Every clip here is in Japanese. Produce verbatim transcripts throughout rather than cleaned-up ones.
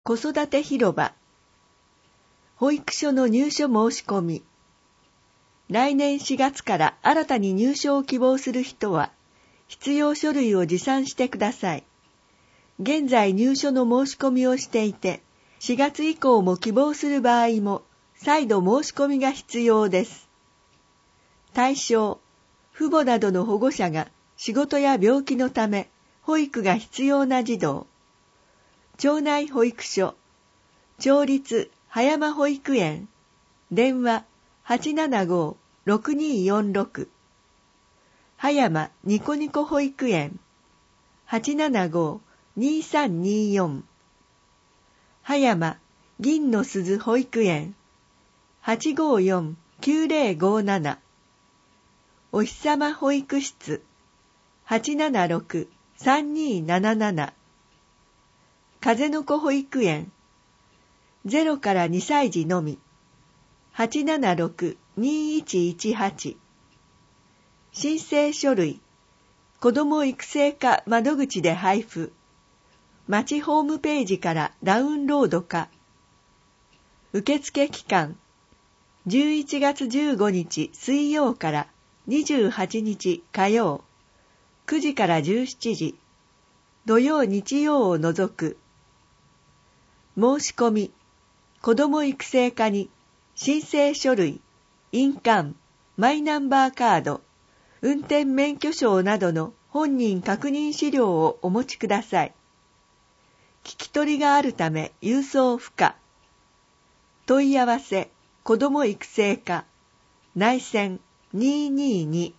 子育て広場。保育所の入所申し込み。来年しがつから新たに入所を希望する人は、必要書類を持参してください。現在入所の申し込みをしていて、しがつ以降も希望する場合も、再度申し込みが必要です。対象、父母などの保護者が仕事や病気のため、保育が必要な児童。町内保育所、町立葉山保育園、電話 はちななごーろくにーよんろく、葉山ニコニコ保育園、はちななごーにーさんにーよん、葉山銀の鈴保育園、はちごーよんーきゅうぜろごーなな、おひさま保育室、はちななろくーさんにーなななな、風の子保育園、ゼロからにさい児のみ、はちななろくーにーいちいちはち、申請書類、子ども育成課窓口で配布、町ホームページからダウンロードか、受付期間、じゅういちがつじゅうごにち水曜からにじゅうはちにち火曜、くじからじゅうしちじ、土曜日曜を除く。申し込み、子ども育成課に申請書類、印鑑、マイナンバーカード、運転免許証などの本人確認資料をお持ちください。聞き取りがあるため郵送不可。問い合わせ、子ども育成課、内線にーにーに。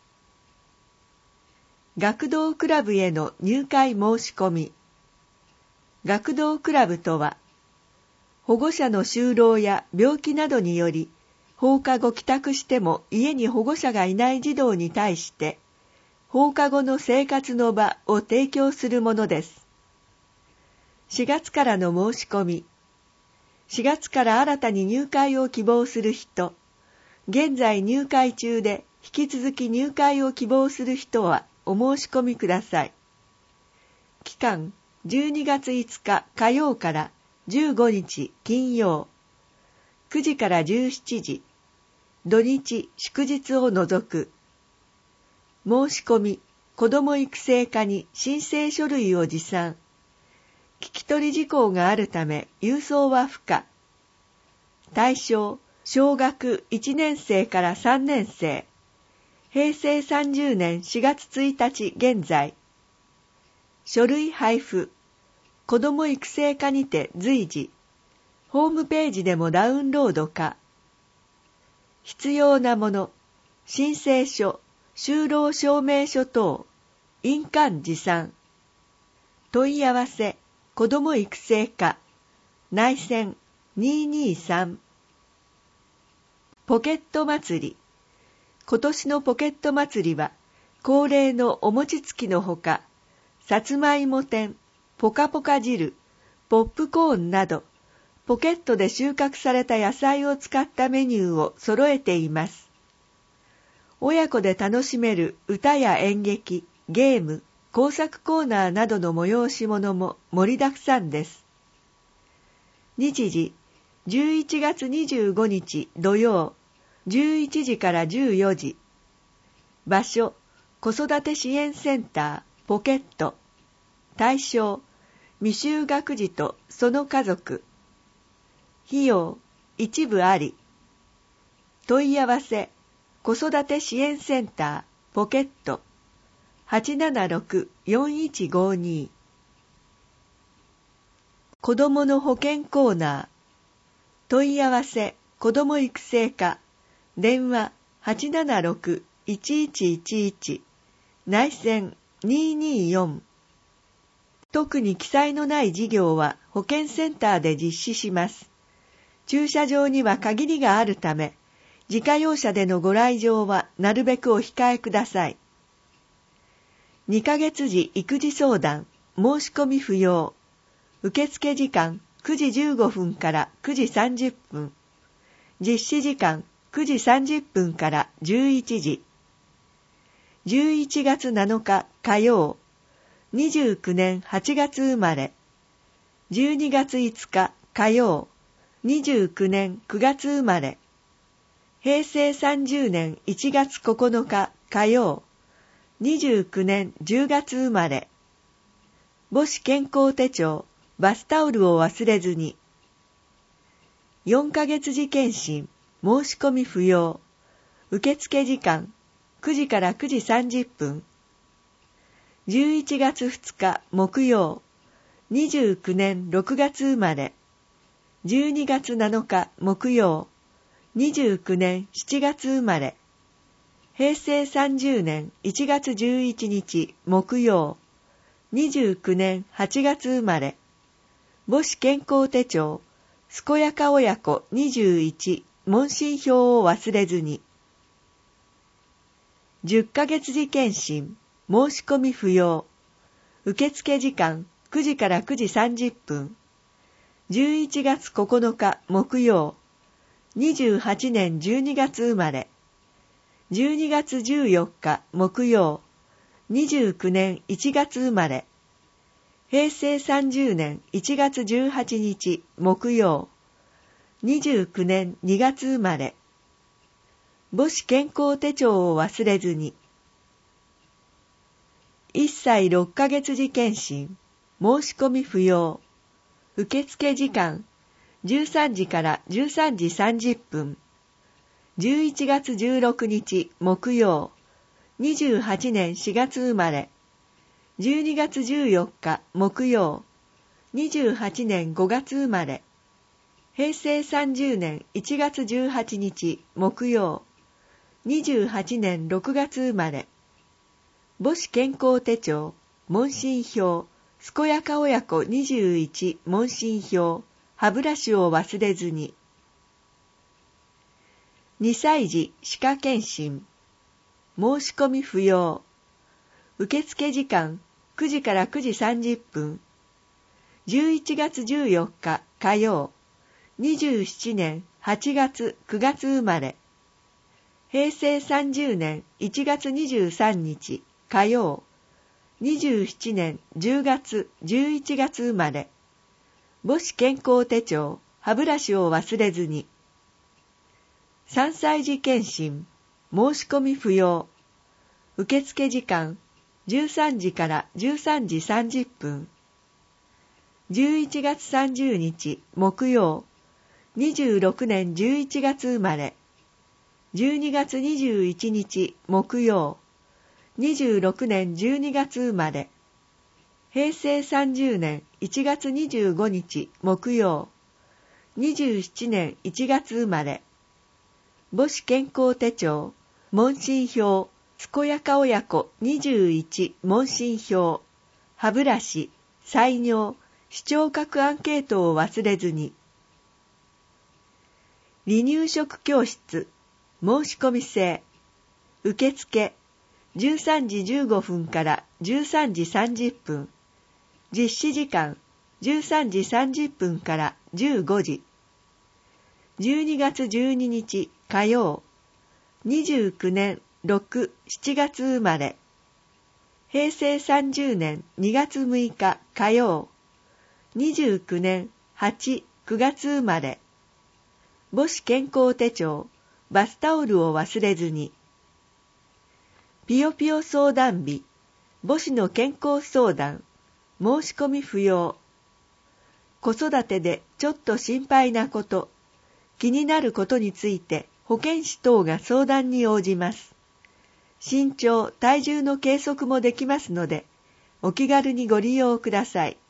学童クラブへの入会申し込み。学童クラブとは、保護者の就労や病気などにより、放課後帰宅しても家に保護者がいない児童に対して、放課後の生活の場を提供するものです。しがつからの申し込み。しがつから新たに入会を希望する人、現在入会中で引き続き入会を希望する人はお申し込みください。期間、じゅうにがついつか火曜からじゅうごにち金曜、くじからじゅうしちじ、土日祝日を除く。申し込み、子ども育成課に申請書類を持参。聞き取り事項があるため郵送は不可。対象、小学いちねんせいからさんねんせい、へいせいさんじゅうねんしがつついたち現在。書類配布、子ども育成課にて随時、ホームページでもダウンロードか。必要なもの、申請書、就労証明書等、印鑑持参。問い合わせ、子ども育成課、内線にーにーさん。ポケット祭り。今年のポケット祭りは、恒例のお餅つきのほか、さつまいも天、ポカポカ汁、ポップコーンなど、ポケットで収穫された野菜を使ったメニューを揃えています。親子で楽しめる歌や演劇、ゲーム、工作コーナーなどの催し物も盛りだくさんです。日時、じゅういちがつにじゅうごにち土曜、じゅういちじからじゅうよじ。場所、子育て支援センター、ポケット。対象、未就学児とその家族。費用、一部あり。問い合わせ、子育て支援センター、ポケット。はちななろくーよんいちごーにー。子どもの保健コーナー。問い合わせ、子ども育成課。電話、はちななろくーいちいちいちいち。内線にーにーよん。特に記載のない事業は保健センターで実施します。駐車場には限りがあるため、自家用車でのご来場はなるべくお控えください。にかげつじ育児相談、申し込み不要。受付時間くじじゅうごふんからくじさんじゅっぷん。実施時間くじさんじゅっぷんからじゅういちじ。じゅういちがつなのか火曜。にじゅうきゅうねんはちがつ生まれ。 じゅうにがついつか火曜、にじゅうきゅうねんくがつ生まれ。へいせいさんじゅうねんいちがつここのか火曜、にじゅうきゅうねんじゅうがつ生まれ。母子健康手帳、バスタオルを忘れずに。よんかげつ時検診、申し込み不要。受付時間、くじからくじさんじゅっぷん。じゅういちがつふつか木曜、にじゅうきゅうねんろくがつ生まれ。じゅうにがつなのか木曜、にじゅうきゅうねんしちがつ生まれ。へいせいさんじゅうねんいちがつじゅういちにち木曜、にじゅうきゅうねんはちがつ生まれ。母子健康手帳、健やか親子にじゅういち問診票を忘れずに。じゅっかげつ時検診、申し込み不要。受付時間くじからくじさんじゅっぷん。じゅういちがつここのか木曜、にじゅうはちねんじゅうにがつ生まれ。じゅうにがつじゅうよっか木曜、にじゅうきゅうねんいちがつ生まれ。へいせいさんじゅうねんいちがつじゅうはちにち木曜、にじゅうきゅうねんにがつ生まれ。母子健康手帳を忘れずに。いっさいろっかげつ時検診、申し込み不要。受付時間、じゅうさんじからじゅうさんじさんじゅっぷん。じゅういちがつじゅうろくにち木曜、にじゅうはちねんしがつ生まれ。じゅうにがつじゅうよっか木曜、にじゅうはちねんごがつ生まれ。へいせいさんじゅうねんいちがつじゅうはちにち木曜、にじゅうはちねんろくがつ生まれ。母子健康手帳、問診票、健やか親子にじゅういち問診票、歯ブラシを忘れずに。にさい児歯科検診、申し込み不要。受付時間くじからくじさんじゅっぷん。じゅういちがつじゅうよっか火曜、にじゅうななねんはちがつくがつ生まれ。へいせいさんじゅうねんいちがつにじゅうさんにち火曜、にじゅうななねんじゅうがつじゅういちがつ生まれ。母子健康手帳、歯ブラシを忘れずに。さんさい児検診、申し込み不要。受付時間、じゅうさんじからじゅうさんじさんじゅっぷん。じゅういちがつさんじゅうにち木曜、にじゅうろくねんじゅういちがつ生まれ。じゅうにがつにじゅういちにち木曜、にじゅうろくねんじゅうにがつ生まれ。へいせいさんじゅうねんいちがつにじゅうごにち木曜、にじゅうななねんいちがつ生まれ。母子健康手帳、問診票、健やか親子にじゅういち問診票、歯ブラシ、採尿、視聴覚アンケートを忘れずに。離乳食教室、申し込み制。受付、じゅうさんじじゅうごふんからじゅうさんじさんじゅっぷん。実施時間、じゅうさんじさんじゅっぷんからじゅうごじ。じゅうにがつじゅうににち火曜、にじゅうきゅうねんろく、しちがつ生まれ。へいせいさんじゅうねんにがつむいか火曜、にじゅうきゅうねんはち、くがつ生まれ。母子健康手帳、バスタオルを忘れずに。ぴよぴよ相談日、母子の健康相談、申し込み不要。子育てでちょっと心配なこと、気になることについて保健師等が相談に応じます。身長、体重の計測もできますので、お気軽にご利用ください。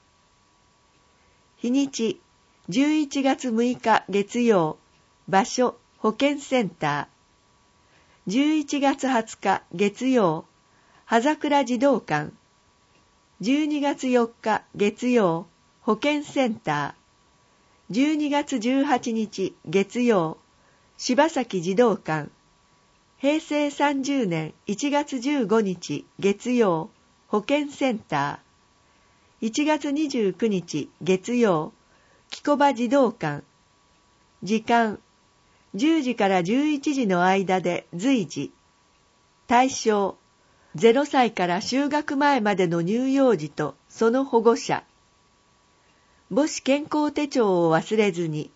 日にち、じゅういちがつむいか月曜、場所、保健センター。じゅういちがつはつか月曜、葉桜児童館。じゅうにがつよっか月曜、保健センター。じゅうにがつじゅうはちにち月曜、柴崎児童館。へいせいさんじゅうねんいちがつじゅうごにち月曜、保健センター。いちがつにじゅうくにち月曜、木小場児童館。時間、じゅうじからじゅういちじの間で随時。対象、ゼロさいから就学前までの乳幼児とその保護者。 母子健康手帳を忘れずに。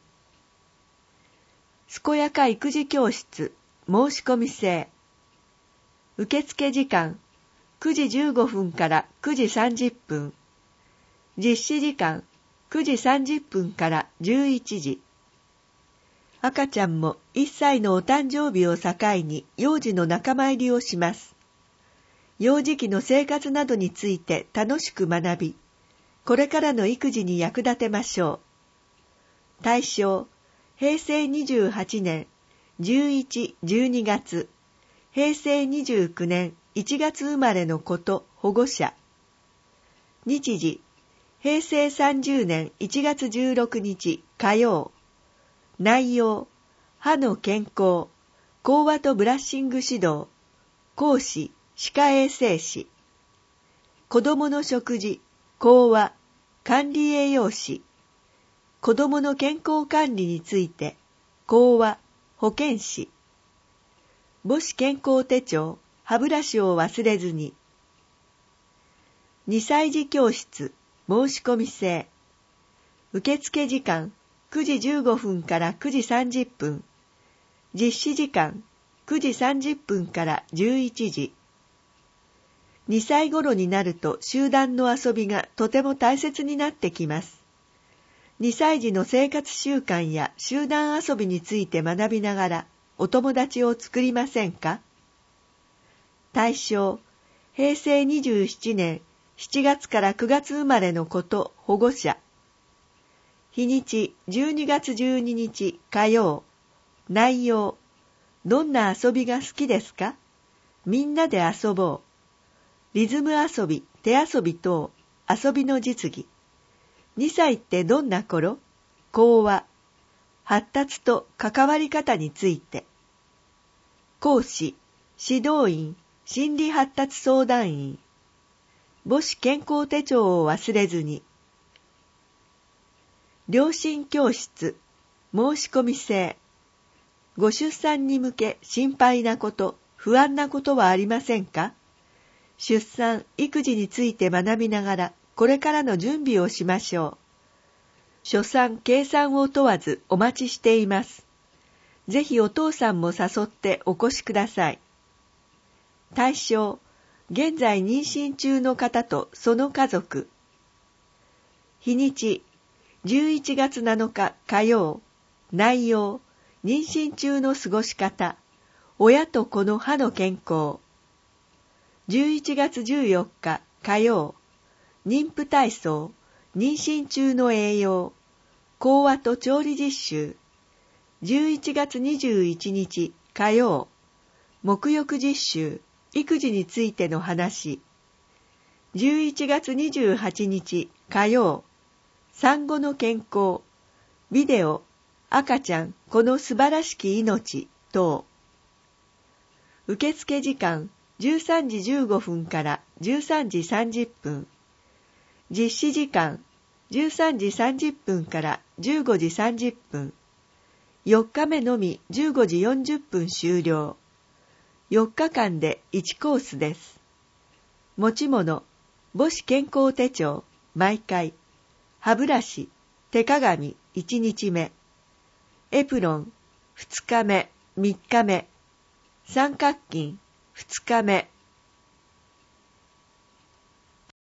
健やか育児教室申し込み制。受付時間くじじゅうごふんからくじさんじゅっぷん。実施時間くじさんじゅっぷんからじゅういちじ。赤ちゃんもいっさいのお誕生日を境に幼児の仲間入りをします。幼児期の生活などについて楽しく学び、これからの育児に役立てましょう。対象、へいせいにじゅうはちねんじゅういち、じゅうにがつ、へいせいにじゅうきゅうねんいちがつ生まれの子と保護者。日時、へいせいさんじゅうねんいちがつじゅうろくにち火曜。内容、歯の健康、講話とブラッシング指導、講師、歯科衛生士。子どもの食事、講話、管理栄養士。子どもの健康管理について、講話、保健師。母子健康手帳、歯ブラシを忘れずに。にさい児教室、申し込み制。受付時間、くじじゅうごふんからくじさんじゅっぷん。実施時間、くじさんじゅっぷんからじゅういちじ。にさい頃になると集団の遊びがとても大切になってきます。にさい児の生活習慣や集団遊びについて学びながらお友達を作りませんか？対象、へいせいにじゅうななねんしちがつからくがつ生まれの子と保護者。日にちじゅうにがつじゅうににち火曜。内容、どんな遊びが好きですか？みんなで遊ぼう。リズム遊び、手遊び等、遊びの実技。にさいってどんな頃？講話。発達と関わり方について。講師、指導員、心理発達相談員。母子健康手帳を忘れずに。両親教室、申し込み制。ご出産に向け心配なこと、不安なことはありませんか？出産、育児について学びながら、これからの準備をしましょう。初産、計算を問わずお待ちしています。ぜひお父さんも誘ってお越しください。対象、現在妊娠中の方とその家族。日にち、じゅういちがつなのか火曜。内容、妊娠中の過ごし方、親と子の歯の健康。じゅういちがつじゅうよっか火曜。妊婦体操、妊娠中の栄養、講話と調理実習。じゅういちがつにじゅういちにち火曜。沐浴実習、育児についての話。じゅういちがつにじゅうはちにち火曜。産後の健康、ビデオ、赤ちゃん、この素晴らしき命等。受付時間、じゅうさんじじゅうごふんからじゅうさんじさんじゅっぷん。実施時間、じゅうさんじさんじゅっぷんからじゅうごじさんじゅっぷん。よっかめのみじゅうごじよんじゅっぷん終了。よっかかんでいちコースです。持ち物、母子健康手帳、毎回。歯ブラシ、手鏡、いちにちめ。エプロン、ふつかめ、みっかめ。三角巾、ふつかめ、